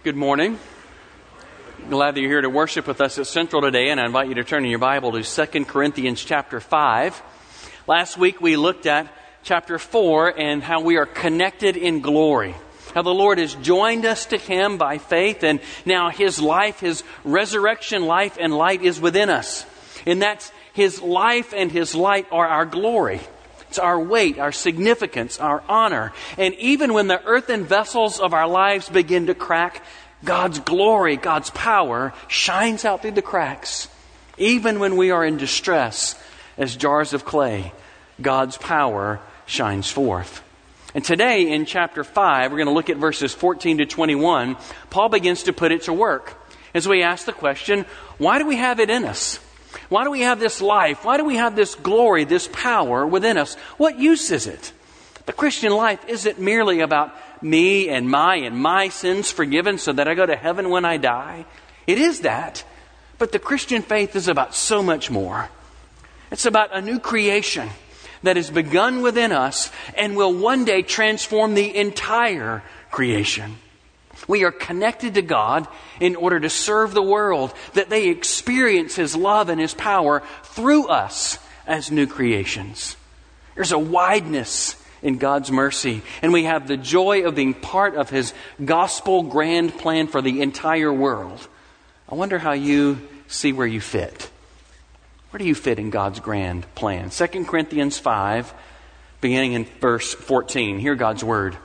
Good morning. Glad that you're here to worship with us at Central today, and I invite you to turn in your Bible to 2 Corinthians chapter 5. Last week we looked at chapter 4 and how we are connected in glory. How the Lord has joined us to Him by faith, and now His life, His resurrection life and light is within us. And that's His life and His light are our glory. It's our weight, our significance, our honor. And even when the earthen vessels of our lives begin to crack, God's glory, God's power shines out through the cracks. Even when we are in distress as jars of clay, God's power shines forth. And today in chapter 5, we're going to look at verses 14 to 21. Paul begins to put it to work as we ask the question, why do we have it in us? Why do we have this life? Why do we have this glory, this power within us? What use is it? The Christian life isn't merely about me and my sins forgiven so that I go to heaven when I die. It is that. But the Christian faith is about so much more. It's about a new creation that has begun within us and will one day transform the entire creation. We are connected to God in order to serve the world, that they experience His love and His power through us as new creations. There's a wideness in God's mercy, and we have the joy of being part of His gospel grand plan for the entire world. I wonder how you see where you fit. Where do you fit in God's grand plan? 2 Corinthians 5, beginning in verse 14. Hear God's word.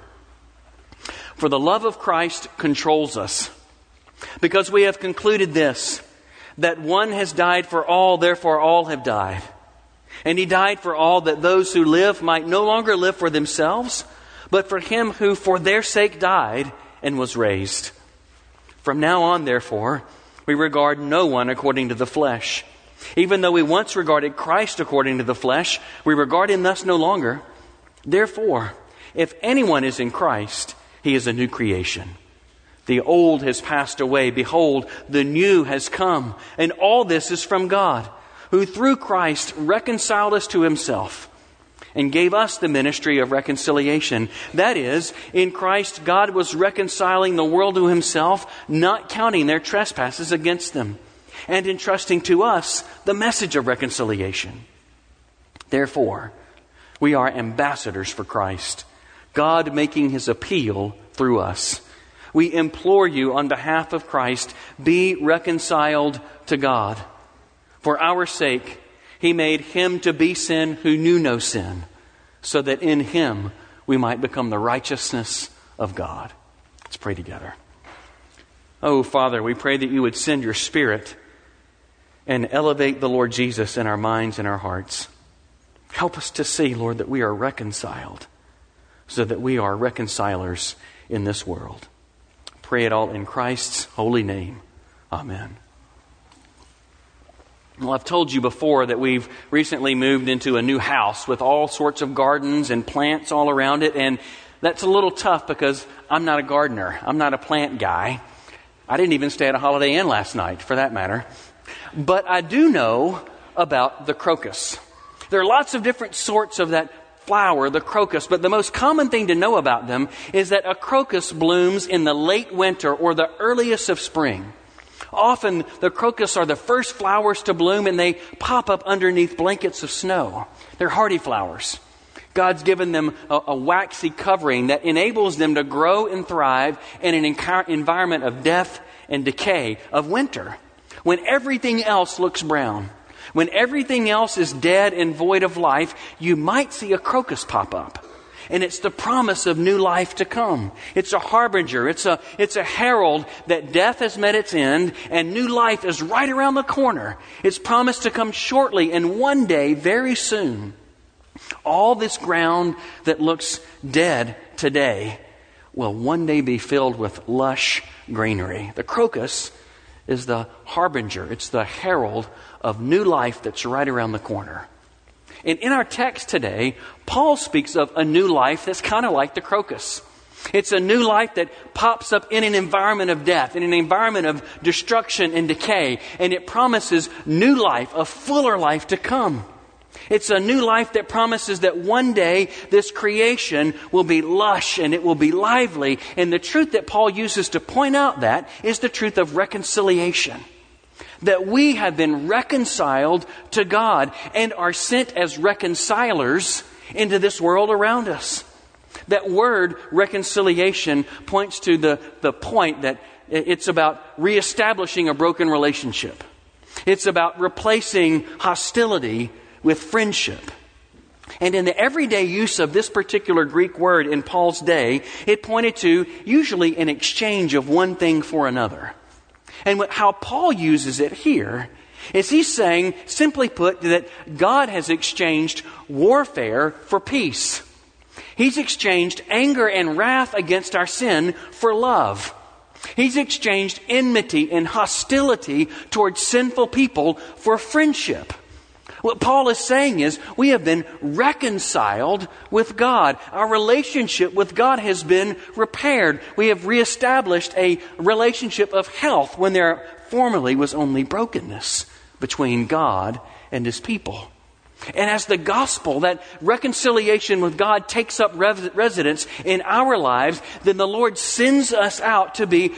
For the love of Christ controls us, because we have concluded this, that one has died for all, therefore all have died. And He died for all, that those who live might no longer live for themselves, but for Him who for their sake died and was raised. From now on, therefore, we regard no one according to the flesh. Even though we once regarded Christ according to the flesh, we regard Him thus no longer. Therefore, if anyone is in Christ, he is a new creation. The old has passed away. Behold, the new has come. And all this is from God, who through Christ reconciled us to Himself and gave us the ministry of reconciliation. That is, in Christ, God was reconciling the world to Himself, not counting their trespasses against them, and entrusting to us the message of reconciliation. Therefore, we are ambassadors for Christ, God making His appeal through us. We implore you on behalf of Christ, be reconciled to God. For our sake, He made Him to be sin who knew no sin, so that in Him we might become the righteousness of God. Let's pray together. Oh, Father, we pray that you would send your Spirit and elevate the Lord Jesus in our minds and our hearts. Help us to see, Lord, that we are reconciled, so that we are reconcilers in this world. Pray it all in Christ's holy name. Amen. Well, I've told you before that we've recently moved into a new house with all sorts of gardens and plants all around it, and that's a little tough because I'm not a gardener. I'm not a plant guy. I didn't even stay at a Holiday Inn last night, for that matter. But I do know about the crocus. There are lots of different sorts of that flower, the crocus, but the most common thing to know about them is that a crocus blooms in the late winter or the earliest of spring. Often the crocus are the first flowers to bloom, and they pop up underneath blankets of snow. They're hardy flowers. God's given them a waxy covering that enables them to grow and thrive in an environment of death and decay, of winter, when everything else looks brown. When everything else is dead and void of life, you might see a crocus pop up. And it's the promise of new life to come. It's a harbinger. It's a herald that death has met its end and new life is right around the corner. It's promised to come shortly, and one day, very soon, all this ground that looks dead today will one day be filled with lush greenery. The crocus is the harbinger. It's the herald of new life that's right around the corner. And in our text today, Paul speaks of a new life that's kind of like the crocus. It's a new life that pops up in an environment of death, in an environment of destruction and decay. And it promises new life, a fuller life to come. It's a new life that promises that one day this creation will be lush and it will be lively. And the truth that Paul uses to point out that is the truth of reconciliation. That we have been reconciled to God and are sent as reconcilers into this world around us. That word reconciliation points to the point that it's about reestablishing a broken relationship. It's about replacing hostility with friendship. And in the everyday use of this particular Greek word in Paul's day, it pointed to usually an exchange of one thing for another. And how Paul uses it here is he's saying, simply put, that God has exchanged warfare for peace. He's exchanged anger and wrath against our sin for love. He's exchanged enmity and hostility towards sinful people for friendship. What Paul is saying is we have been reconciled with God. Our relationship with God has been repaired. We have reestablished a relationship of health when there formerly was only brokenness between God and His people. And as the gospel, that reconciliation with God takes up residence in our lives, then the Lord sends us out to be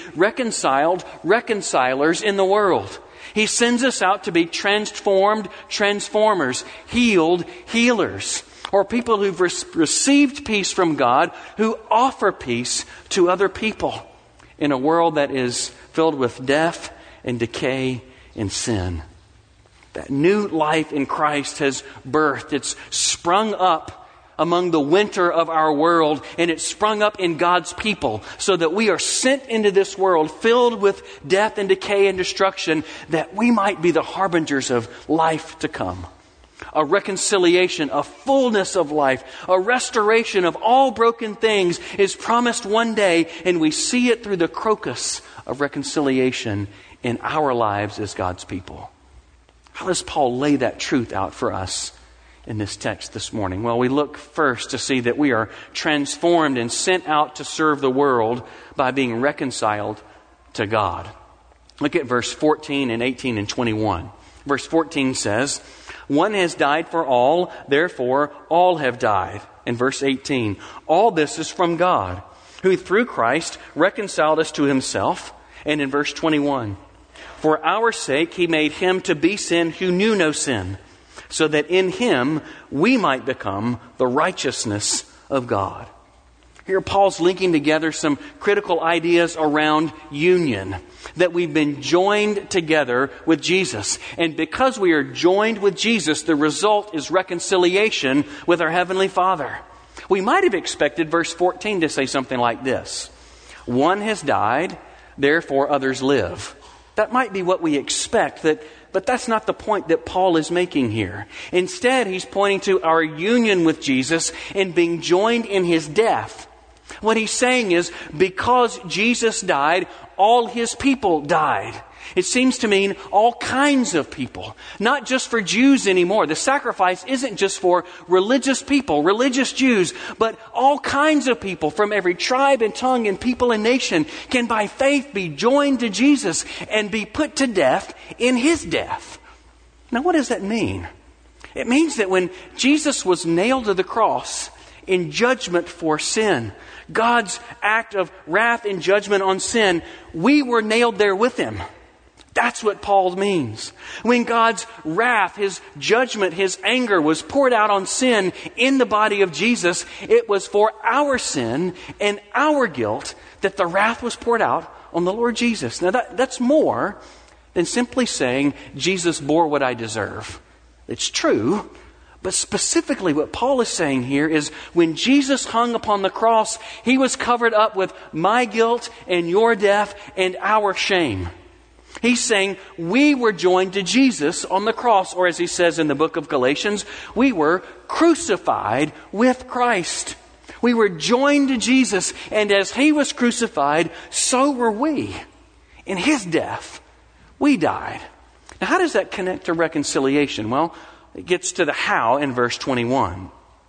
reconcilers in the world. He sends us out to be transformed transformers, healed healers, or people who've received peace from God who offer peace to other people in a world that is filled with death and decay and sin. That new life in Christ has birthed. It's sprung up among the winter of our world, and it's sprung up in God's people so that we are sent into this world filled with death and decay and destruction that we might be the harbingers of life to come. A reconciliation, a fullness of life, a restoration of all broken things is promised one day, and we see it through the crocus of reconciliation in our lives as God's people. How does Paul lay that truth out for us in this text this morning? Well, we look first to see that we are transformed and sent out to serve the world by being reconciled to God. Look at verse 14 and 18 and 21. Verse 14 says, "One has died for all, therefore all have died." And verse 18, "All this is from God, who through Christ reconciled us to Himself." And in verse 21, "For our sake He made Him to be sin who knew no sin, so that in Him we might become the righteousness of God." Here Paul's linking together some critical ideas around union, that we've been joined together with Jesus. And because we are joined with Jesus, the result is reconciliation with our Heavenly Father. We might have expected verse 14 to say something like this: "One has died, therefore others live." That might be what we expect, but that's not the point that Paul is making here. Instead, he's pointing to our union with Jesus and being joined in His death. What he's saying is, because Jesus died, all His people died. It seems to mean all kinds of people, not just for Jews anymore. The sacrifice isn't just for religious people, religious Jews, but all kinds of people from every tribe and tongue and people and nation can by faith be joined to Jesus and be put to death in His death. Now, what does that mean? It means that when Jesus was nailed to the cross in judgment for sin, God's act of wrath and judgment on sin, we were nailed there with Him. That's what Paul means. When God's wrath, His judgment, His anger was poured out on sin in the body of Jesus, it was for our sin and our guilt that the wrath was poured out on the Lord Jesus. Now that's more than simply saying Jesus bore what I deserve. It's true, but specifically what Paul is saying here is when Jesus hung upon the cross, He was covered up with my guilt and your death and our shame. He's saying we were joined to Jesus on the cross, or as he says in the book of Galatians, we were crucified with Christ. We were joined to Jesus, and as He was crucified, so were we. In His death, we died. Now, how does that connect to reconciliation? Well, it gets to the how in verse 21.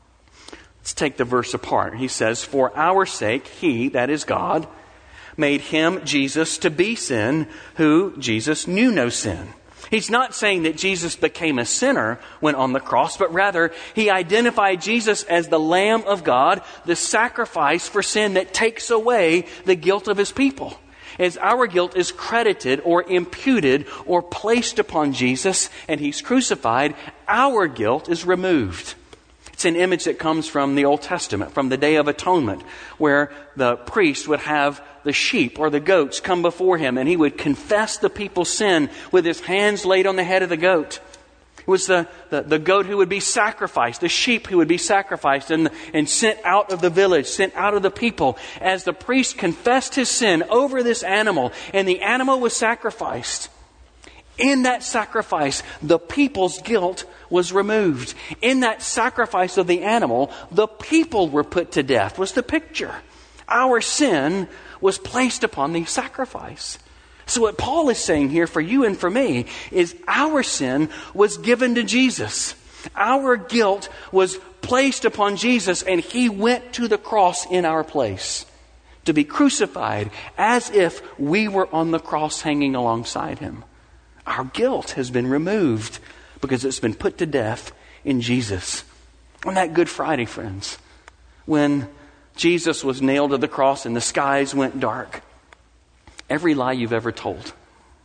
Let's take the verse apart. He says, "For our sake, He," that is God, "made Him," Jesus, "to be sin, who," Jesus, "knew no sin, He's not saying that Jesus became a sinner when on the cross, but rather he identified Jesus as the Lamb of God, the sacrifice for sin that takes away the guilt of his people. As our guilt is credited or imputed or placed upon Jesus and he's crucified, our guilt is removed. It's an image that comes from the Old Testament, from the Day of Atonement, where the priest would have the sheep or the goats come before him and he would confess the people's sin with his hands laid on the head of the goat. It was the goat who would be sacrificed, the sheep who would be sacrificed and sent out of the village, sent out of the people, as the priest confessed his sin over this animal, and the animal was sacrificed. In that sacrifice, the people's guilt was removed. In that sacrifice of the animal, the people were put to death, was the picture. Our sin was placed upon the sacrifice. So what Paul is saying here for you and for me is our sin was given to Jesus. Our guilt was placed upon Jesus, and he went to the cross in our place to be crucified as if we were on the cross hanging alongside him. Our guilt has been removed because it's been put to death in Jesus. On that Good Friday, friends, when Jesus was nailed to the cross and the skies went dark, every lie you've ever told,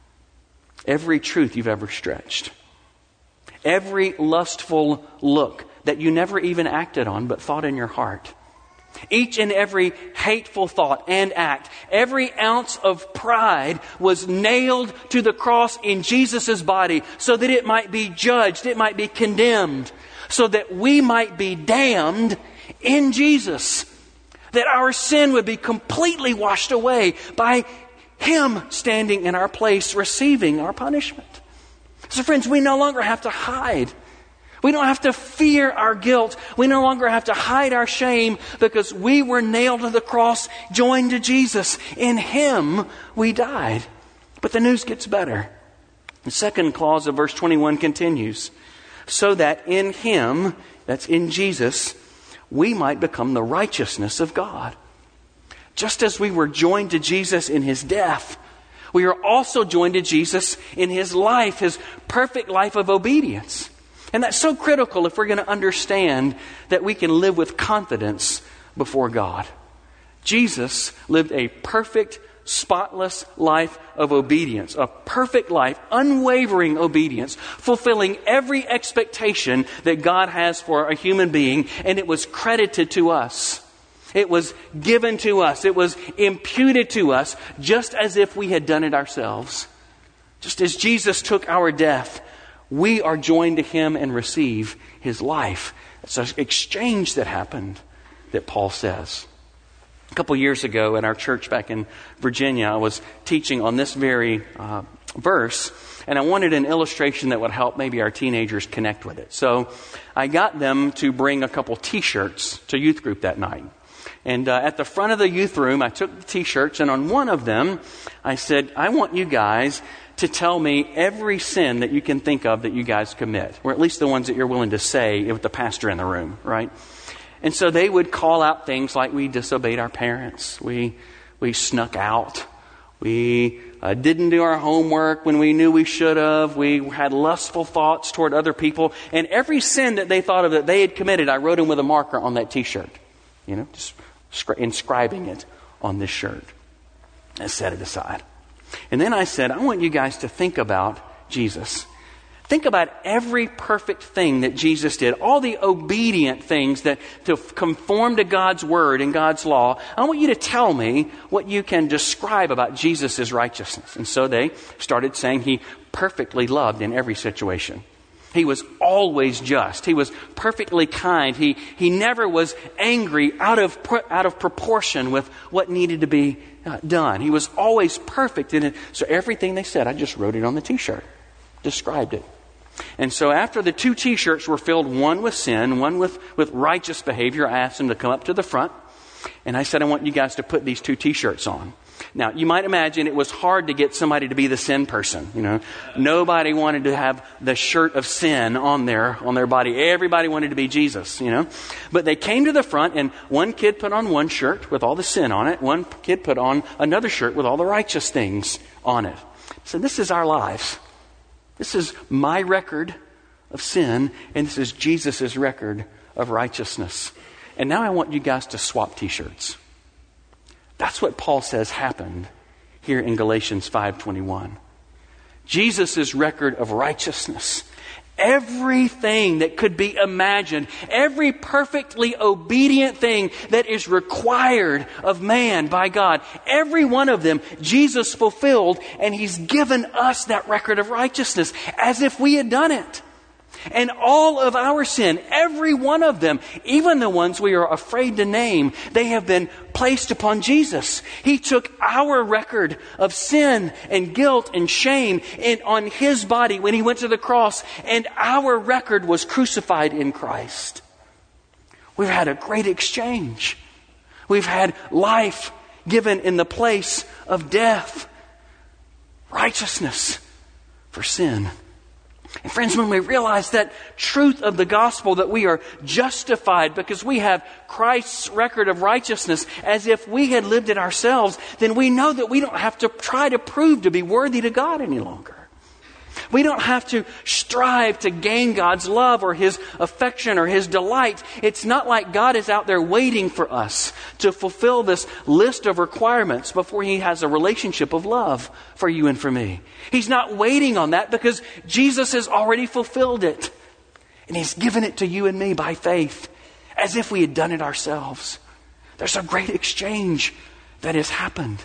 every truth you've ever stretched, every lustful look that you never even acted on but thought in your heart, each and every hateful thought and act, every ounce of pride was nailed to the cross in Jesus' body so that it might be judged, it might be condemned, so that we might be damned in Jesus. That our sin would be completely washed away by him standing in our place, receiving our punishment. So friends, we no longer have to hide. We don't have to fear our guilt. We no longer have to hide our shame because we were nailed to the cross, joined to Jesus. In him, we died. But the news gets better. The second clause of verse 21 continues. So that in him, that's in Jesus, we might become the righteousness of God. Just as we were joined to Jesus in his death, we are also joined to Jesus in his life, his perfect life of obedience. And that's so critical if we're going to understand that we can live with confidence before God. Jesus lived a perfect, spotless life of obedience, a perfect life, unwavering obedience, fulfilling every expectation that God has for a human being, and it was credited to us. It was given to us. It was imputed to us just as if we had done it ourselves. Just as Jesus took our death, we are joined to him and receive his life. It's an exchange that happened that Paul says. A couple years ago at our church back in Virginia, I was teaching on this very verse, and I wanted an illustration that would help maybe our teenagers connect with it. So I got them to bring a couple T-shirts to youth group that night. And at the front of the youth room, I took the T-shirts, and on one of them, I said, I want you guys to tell me every sin that you can think of that you guys commit, or at least the ones that you're willing to say with the pastor in the room, right? And so they would call out things like we disobeyed our parents, we snuck out, we didn't do our homework when we knew we should have, we had lustful thoughts toward other people, and every sin that they thought of that they had committed, I wrote them with a marker on that T-shirt, just inscribing it on this shirt and set it aside. And then I said, I want you guys to think about Jesus. Think about every perfect thing that Jesus did, all the obedient things that to conform to God's word and God's law. I want you to tell me what you can describe about Jesus' righteousness. And so they started saying he perfectly loved in every situation. He was always just. He was perfectly kind. He never was angry out of proportion with what needed to be done. He was always perfect in it. So everything they said, I just wrote it on the T-shirt, described it. And so after the two T-shirts were filled, one with sin, one with righteous behavior, I asked them to come up to the front. And I said, I want you guys to put these two T-shirts on. Now, you might imagine it was hard to get somebody to be the sin person. Nobody wanted to have the shirt of sin on their body. Everybody wanted to be Jesus, But they came to the front, and one kid put on one shirt with all the sin on it. One kid put on another shirt with all the righteous things on it. So this is our lives. This is my record of sin, and this is Jesus' record of righteousness. And now I want you guys to swap t-shirts. That's what Paul says happened here in Galatians 5:21. Jesus' record of righteousness. Everything that could be imagined, every perfectly obedient thing that is required of man by God, every one of them Jesus fulfilled, and He's given us that record of righteousness as if we had done it. And all of our sin, every one of them, even the ones we are afraid to name, they have been placed upon Jesus. He took our record of sin and guilt and shame on His body when He went to the cross, and our record was crucified in Christ. We've had a great exchange. We've had life given in the place of death. Righteousness for sin. And friends, when we realize that truth of the gospel, that we are justified because we have Christ's record of righteousness as if we had lived it ourselves, then we know that we don't have to try to prove to be worthy to God any longer. We don't have to strive to gain God's love or His affection or His delight. It's not like God is out there waiting for us to fulfill this list of requirements before He has a relationship of love for you and for me. He's not waiting on that because Jesus has already fulfilled it. And He's given it to you and me by faith, as if we had done it ourselves. There's a great exchange that has happened.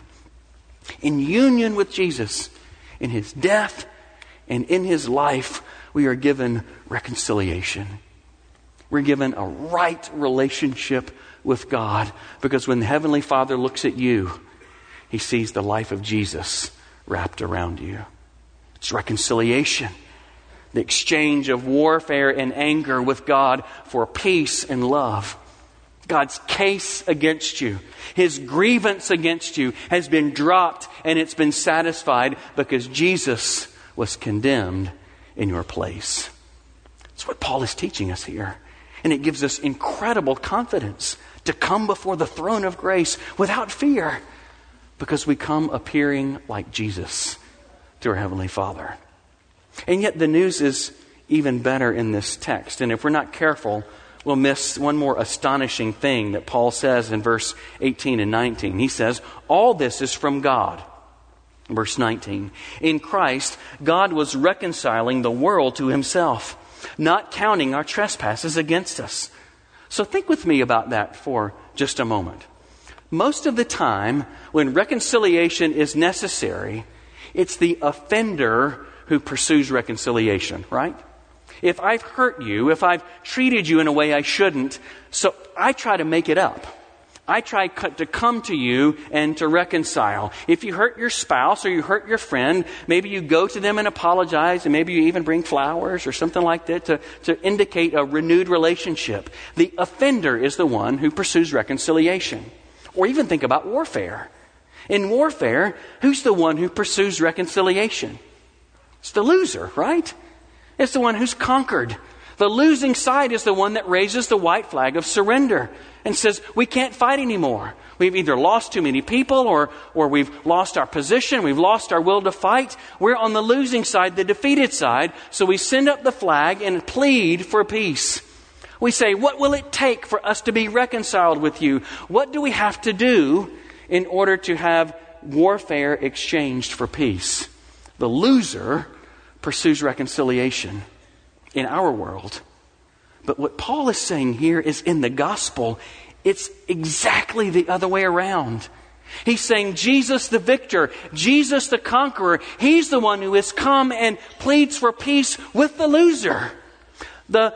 In union with Jesus, in His death, and in His life, we are given reconciliation. We're given a right relationship with God, because when the Heavenly Father looks at you, He sees the life of Jesus wrapped around you. It's reconciliation. The exchange of warfare and anger with God for peace and love. God's case against you, His grievance against you has been dropped, and it's been satisfied because Jesus was condemned in your place. That's what Paul is teaching us here. And it gives us incredible confidence to come before the throne of grace without fear, because we come appearing like Jesus to our Heavenly Father. And yet the news is even better in this text. And if we're not careful, we'll miss one more astonishing thing that Paul says in verse 18 and 19. He says, all this is from God. Verse 19, in Christ, God was reconciling the world to Himself, not counting our trespasses against us. So think with me about that for just a moment. Most of the time, when reconciliation is necessary, it's the offender who pursues reconciliation, right? If I've hurt you, if I've treated you in a way I shouldn't, so I try to make it up. I try to come to you and to reconcile. If you hurt your spouse or you hurt your friend, maybe you go to them and apologize, and maybe you even bring flowers or something like that to indicate a renewed relationship. The offender is the one who pursues reconciliation. Or even think about warfare. In warfare, who's the one who pursues reconciliation? It's the loser, right? It's the one who's conquered. The losing side is the one that raises the white flag of surrender and says, we can't fight anymore. We've either lost too many people or we've lost our position. We've lost our will to fight. We're on the losing side, the defeated side. So we send up the flag and plead for peace. We say, what will it take for us to be reconciled with you? What do we have to do in order to have warfare exchanged for peace? The loser pursues reconciliation in our world. But what Paul is saying here is, in the gospel, it's exactly the other way around. He's saying Jesus the victor, Jesus the conqueror, He's the one who has come and pleads for peace with the loser. The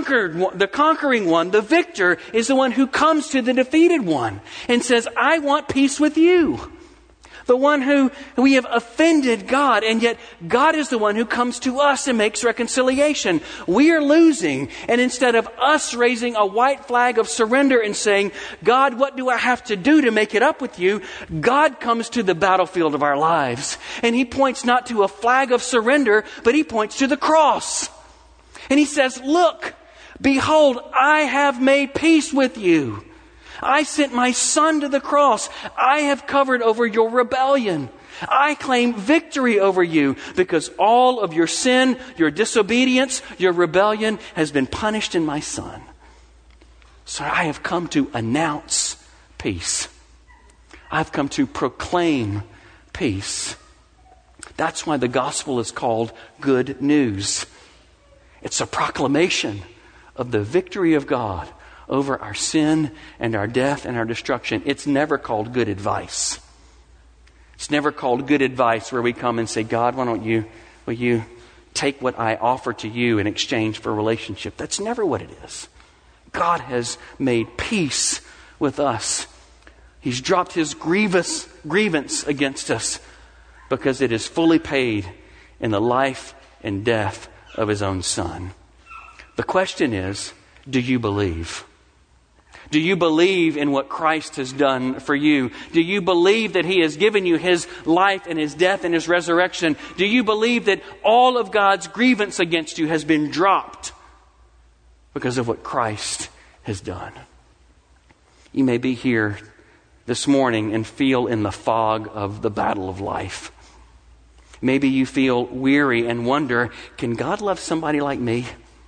conquering one, the victor, is the one who comes to the defeated one and says, I want peace with you. The one who we have offended God, and yet God is the one who comes to us and makes reconciliation. We are losing, and instead of us raising a white flag of surrender and saying, God, what do I have to do to make it up with you? God comes to the battlefield of our lives, and He points not to a flag of surrender, but He points to the cross. And He says, look, behold, I have made peace with you. I sent my Son to the cross. I have covered over your rebellion. I claim victory over you because all of your sin, your disobedience, your rebellion has been punished in my Son. So I have come to announce peace. I've come to proclaim peace. That's why the gospel is called good news. It's a proclamation of the victory of God over our sin and our death and our destruction. It's never called good advice. It's never called good advice where we come and say, God, will you take what I offer to you in exchange for a relationship? That's never what it is. God has made peace with us. He's dropped his grievance against us because it is fully paid in the life and death of his own Son. The question is, do you believe? Do you believe in what Christ has done for you? Do you believe that he has given you his life and his death and his resurrection? Do you believe that all of God's grievance against you has been dropped because of what Christ has done? You may be here this morning and feel in the fog of the battle of life. Maybe you feel weary and wonder, can God love somebody like me?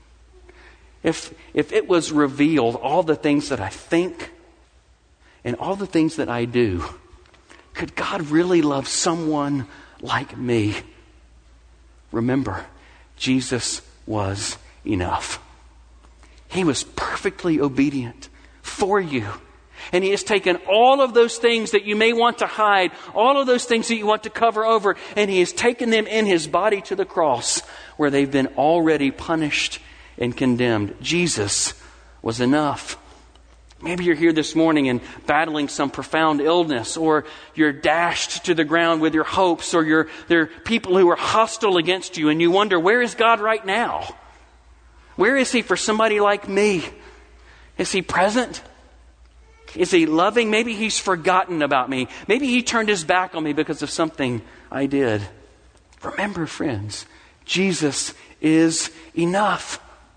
If it was revealed, all the things that I think and all the things that I do, could God really love someone like me? Remember, Jesus was enough. He was perfectly obedient for you. And he has taken all of those things that you may want to hide, all of those things that you want to cover over, and he has taken them in his body to the cross where they've been already punished and condemned. Jesus was enough. Maybe you're here this morning and battling some profound illness, or you're dashed to the ground with your hopes, or there are people who are hostile against you, and you wonder, where is God right now? Where is he for somebody like me? Is he present? Is he loving? Maybe he's forgotten about me. Maybe he turned his back on me because of something I did. Remember, friends, Jesus is enough.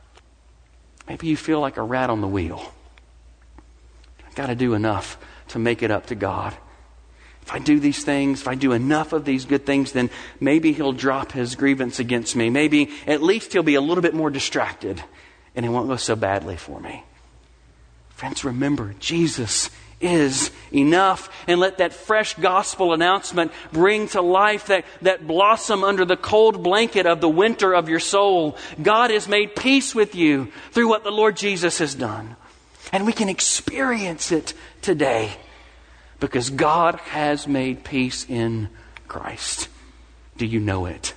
Maybe you feel like a rat on the wheel. I've got to do enough to make it up to God. If I do these things, if I do enough of these good things, then maybe he'll drop his grievance against me. Maybe at least he'll be a little bit more distracted and it won't go so badly for me. Friends, remember, Jesus is enough. And let that fresh gospel announcement bring to life that blossom under the cold blanket of the winter of your soul. God has made peace with you through what the Lord Jesus has done. And we can experience it today because God has made peace in Christ. Do you know it?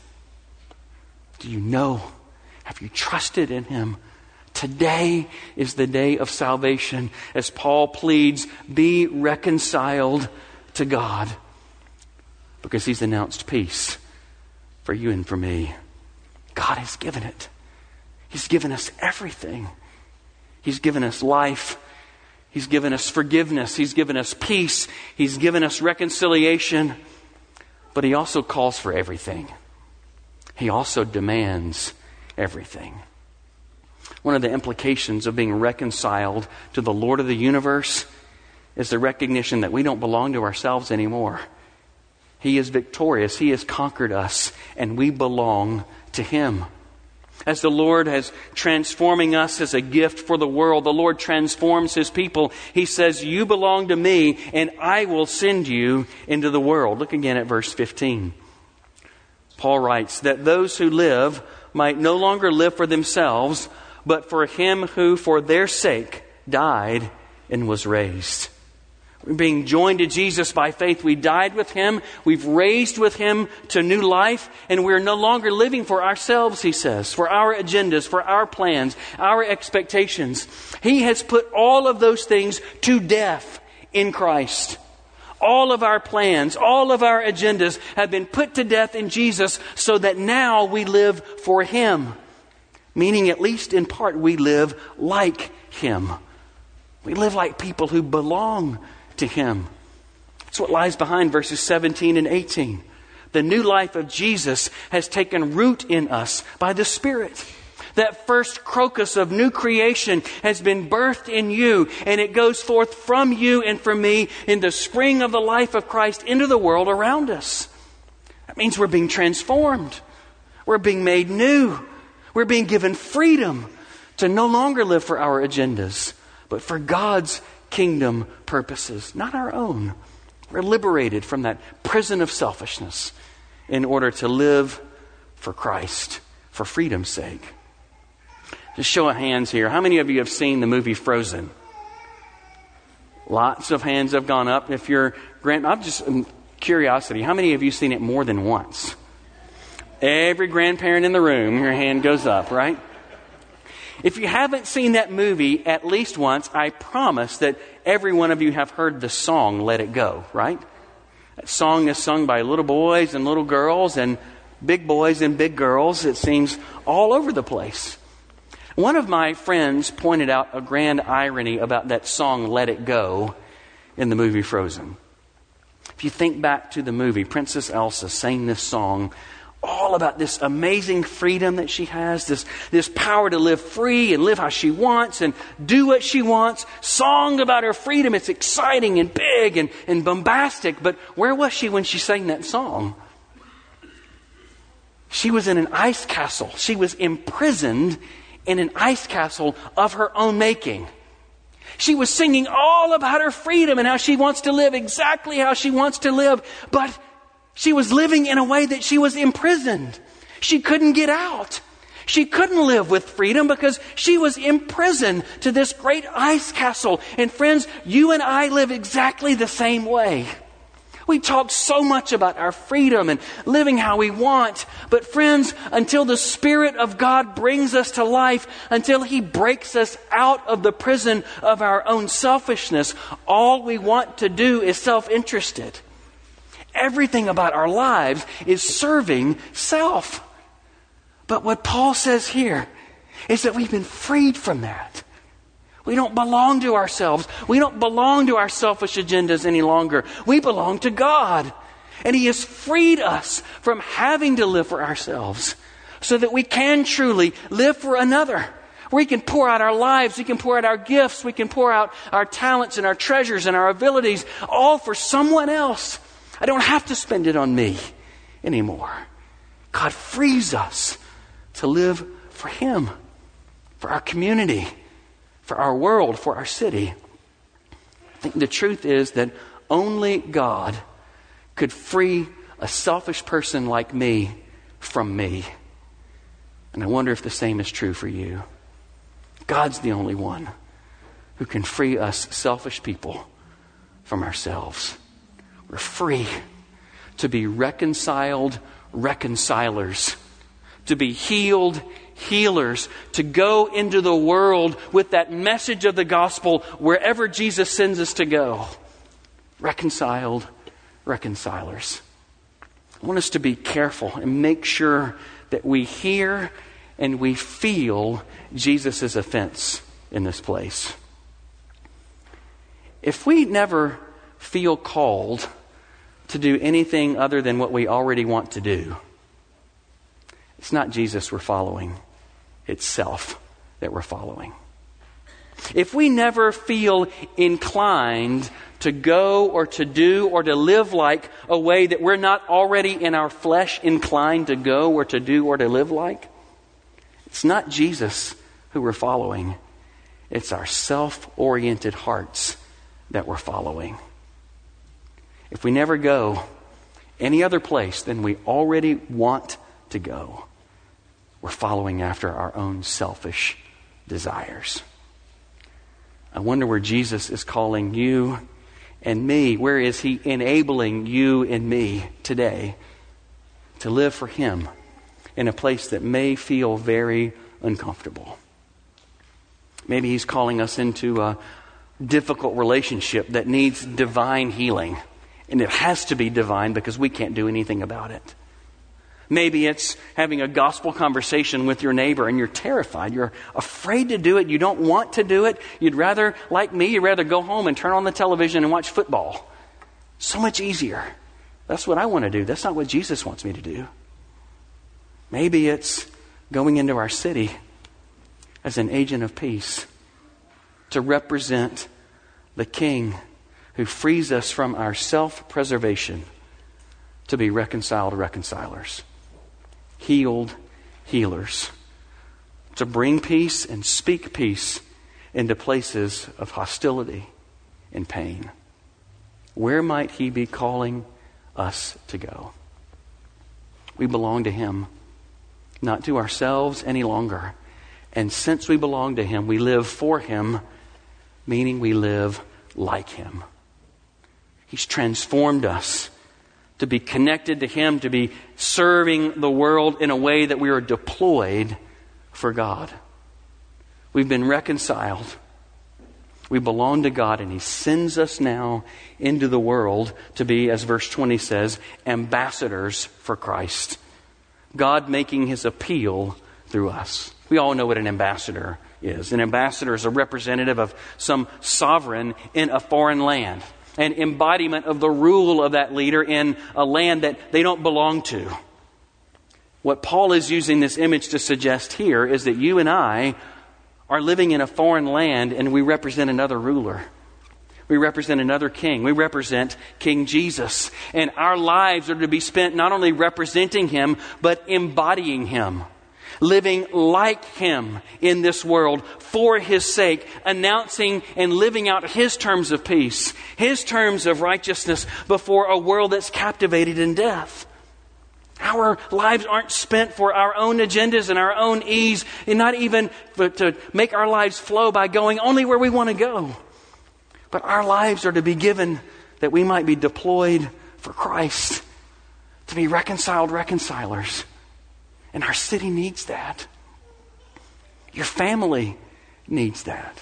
Do you know? Have you trusted in him? Today is the day of salvation as Paul pleads, be reconciled to God, because he's announced peace for you and for me. God has given it. He's given us everything. He's given us life. He's given us forgiveness. He's given us peace. He's given us reconciliation. But he also calls for everything. He also demands everything. One of the implications of being reconciled to the Lord of the universe is the recognition that we don't belong to ourselves anymore. He is victorious. He has conquered us, and we belong to him. As the Lord is transforming us as a gift for the world, the Lord transforms his people. He says, you belong to me, and I will send you into the world. Look again at verse 15. Paul writes, that those who live might no longer live for themselves, but for him who for their sake died and was raised. We're being joined to Jesus by faith. We died with him. We've raised with him to new life. And we're no longer living for ourselves, he says, for our agendas, for our plans, our expectations. He has put all of those things to death in Christ. All of our plans, all of our agendas have been put to death in Jesus so that now we live for him. Meaning, at least in part, we live like him. We live like people who belong to him. That's what lies behind verses 17 and 18. The new life of Jesus has taken root in us by the Spirit. That first crocus of new creation has been birthed in you, and it goes forth from you and from me in the spring of the life of Christ into the world around us. That means we're being transformed. We're being made new. We're being given freedom to no longer live for our agendas, but for God's kingdom purposes, not our own. We're liberated from that prison of selfishness in order to live for Christ, for freedom's sake. Just show of hands here. How many of you have seen the movie Frozen? Lots of hands have gone up. If you're I'm just curiosity. How many of you seen it more than once? Every grandparent in the room, your hand goes up, right? If you haven't seen that movie at least once, I promise that every one of you have heard the song Let It Go, right? That song is sung by little boys and little girls and big boys and big girls. It seems all over the place. One of my friends pointed out a grand irony about that song Let It Go in the movie Frozen. If you think back to the movie, Princess Elsa sang this song all about this amazing freedom that she has, this power to live free and live how she wants and do what she wants. Song about her freedom. It's exciting and big and bombastic. But where was she when she sang that song? She was in an ice castle. She was imprisoned in an ice castle of her own making. She was singing all about her freedom and how she wants to live exactly how she wants to live. But she was living in a way that she was imprisoned. She couldn't get out. She couldn't live with freedom because she was imprisoned to this great ice castle. And friends, you and I live exactly the same way. We talk so much about our freedom and living how we want. But friends, until the Spirit of God brings us to life, until He breaks us out of the prison of our own selfishness, all we want to do is self-interested. Everything about our lives is serving self. But what Paul says here is that we've been freed from that. We don't belong to ourselves. We don't belong to our selfish agendas any longer. We belong to God. And He has freed us from having to live for ourselves so that we can truly live for another. We can pour out our lives. We can pour out our gifts. We can pour out our talents and our treasures and our abilities, all for someone else. I don't have to spend it on me anymore. God frees us to live for Him, for our community, for our world, for our city. I think the truth is that only God could free a selfish person like me from me. And I wonder if the same is true for you. God's the only one who can free us selfish people from ourselves. We're free to be reconciled reconcilers, to be healed healers, to go into the world with that message of the gospel wherever Jesus sends us to go. Reconciled reconcilers. I want us to be careful and make sure that we hear and we feel Jesus' offense in this place. If we never feel called to do anything other than what we already want to do, it's not Jesus we're following. It's self that we're following. If we never feel inclined to go or to do or to live like a way that we're not already in our flesh inclined to go or to do or to live like, it's not Jesus who we're following. It's our self-oriented hearts that we're following. If we never go any other place than we already want to go, we're following after our own selfish desires. I wonder where Jesus is calling you and me. Where is He enabling you and me today to live for Him in a place that may feel very uncomfortable? Maybe He's calling us into a difficult relationship that needs divine healing. And it has to be divine because we can't do anything about it. Maybe it's having a gospel conversation with your neighbor and you're terrified. You're afraid to do it. You don't want to do it. You'd rather, like me, you'd rather go home and turn on the television and watch football. So much easier. That's what I want to do. That's not what Jesus wants me to do. Maybe it's going into our city as an agent of peace to represent the King who frees us from our self-preservation to be reconciled reconcilers, healed healers, to bring peace and speak peace into places of hostility and pain. Where might He be calling us to go? We belong to Him, not to ourselves any longer. And since we belong to Him, we live for Him, meaning we live like Him. He's transformed us to be connected to Him, to be serving the world in a way that we are deployed for God. We've been reconciled. We belong to God, and He sends us now into the world to be, as verse 20 says, ambassadors for Christ. God making His appeal through us. We all know what an ambassador is. An ambassador is a representative of some sovereign in a foreign land, an embodiment of the rule of that leader in a land that they don't belong to. What Paul is using this image to suggest here is that you and I are living in a foreign land, and we represent another ruler. We represent another king. We represent King Jesus. And our lives are to be spent not only representing Him, but embodying Him. Living like Him in this world for His sake, announcing and living out His terms of peace, His terms of righteousness before a world that's captivated in death. Our lives aren't spent for our own agendas and our own ease, and not even to make our lives flow by going only where we want to go. But our lives are to be given that we might be deployed for Christ, to be reconciled reconcilers. And our city needs that. Your family needs that.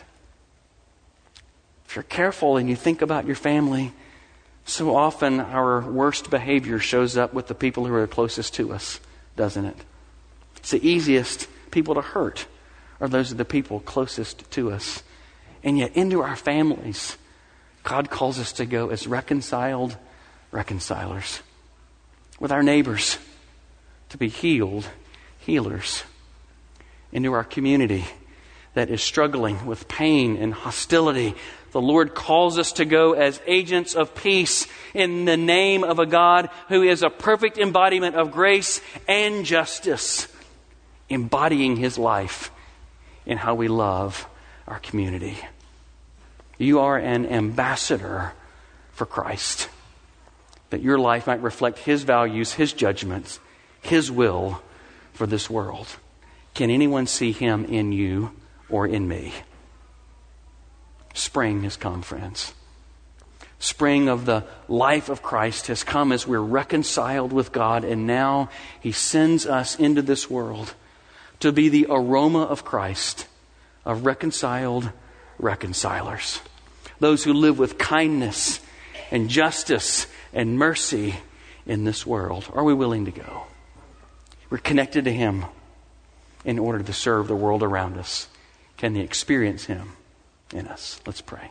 If you're careful and you think about your family, so often our worst behavior shows up with the people who are closest to us, doesn't it? It's the easiest people to hurt are those of the people closest to us. And yet into our families, God calls us to go as reconciled reconcilers. With our neighbors, to be healed healers. Into our community that is struggling with pain and hostility, the Lord calls us to go as agents of peace in the name of a God who is a perfect embodiment of grace and justice, embodying His life in how we love our community. You are an ambassador for Christ, that your life might reflect His values, His judgments, His will for this world. Can anyone see Him in you or in me? Spring has come, friends. Spring of the life of Christ has come as we're reconciled with God, and now He sends us into this world to be the aroma of Christ, of reconciled reconcilers. Those who live with kindness and justice and mercy in this world. Are we willing to go? We're connected to Him in order to serve the world around us. Can they experience Him in us? Let's pray.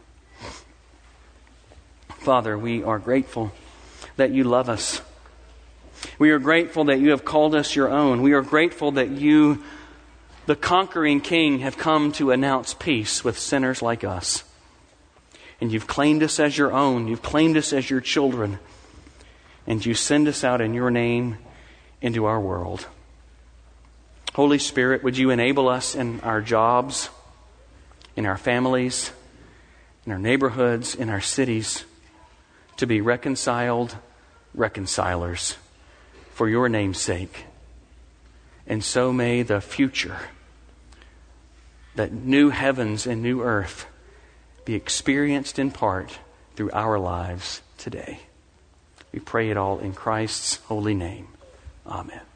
Father, we are grateful that You love us. We are grateful that You have called us Your own. We are grateful that You, the conquering King, have come to announce peace with sinners like us. And You've claimed us as Your own. You've claimed us as Your children. And You send us out in Your name into our world. Holy Spirit, would You enable us in our jobs, in our families, in our neighborhoods, in our cities, to be reconciled reconcilers for Your name's sake. And so may the future, that new heavens and new earth, be experienced in part through our lives today. We pray it all in Christ's holy name. Amen.